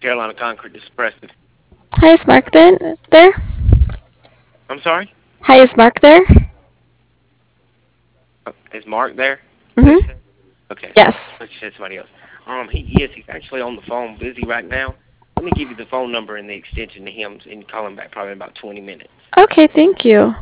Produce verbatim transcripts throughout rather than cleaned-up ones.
Carolina Concrete. This is Preston. Hi, is Mark there? There? I'm sorry? Hi, is Mark there? Uh, is Mark there? Is that what you Mhm. said? Okay. Yes. Let's said somebody else. Um, he yes, he's actually on the phone, busy right now. Let me give you the phone number and the extension to him, and call him back probably in about twenty minutes. Okay, thank you.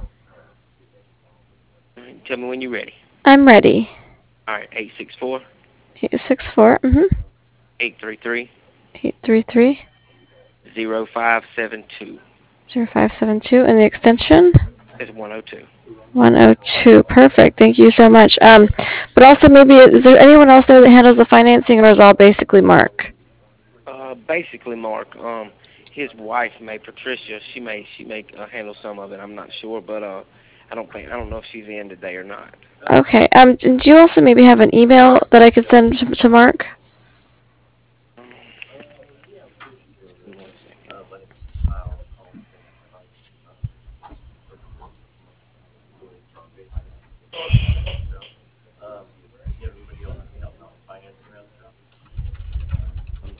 All right, tell me when you're ready. I'm ready. All right, eight six four, Eight six four. Mhm. eight three three, Eight three three zero five seven two. zero five seven two, and the extension It's one oh two. one oh two. Perfect. Thank you so much. Um, but also maybe is there anyone else there that handles the financing, or is it all basically Mark? Uh, basically, Mark. Um, his wife, May Patricia, she may she may uh, handle some of it. I'm not sure, but uh, I don't think I don't know if she's in today or not. Okay. Um, do you also maybe have an email that I could send to, to Mark? Um, give me one second. Um,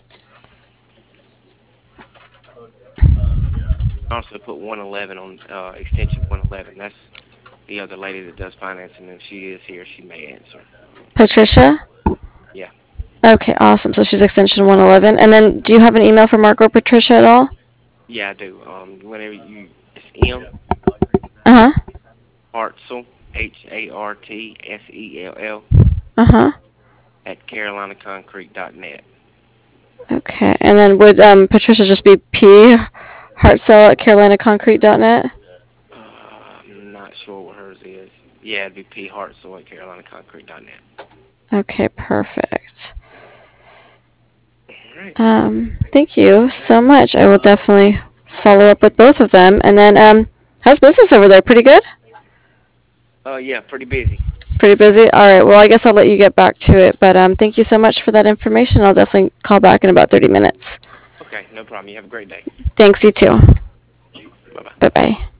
I also put one eleven on uh, extension one eleven. That's the other lady that does financing. If she is here, she may answer. Patricia? Yeah, Okay, awesome. So she's extension one eleven. And then do you have an email for Mark or Patricia at all? yeah, I do. Um, whenever you, it's M Uh huh. Hartsell, H A R T S E L L Uh huh. at carolina concrete dot net. Okay. And then would um, Patricia just be P Hartzell at carolina concrete dot net? Uh, I'm not sure what hers is. Yeah, it'd be P Hartsell at carolina concrete dot net. Okay, perfect. All right. Um, thank you so much. I will definitely follow up with both of them. And then, um, how's business over there? Pretty good? Uh, yeah, pretty busy. Pretty busy? All right. Well, I guess I'll let you get back to it. But um, thank you so much for that information. I'll definitely call back in about thirty minutes. Okay, no problem. You have a great day. Thanks, you too. Bye bye. Bye bye.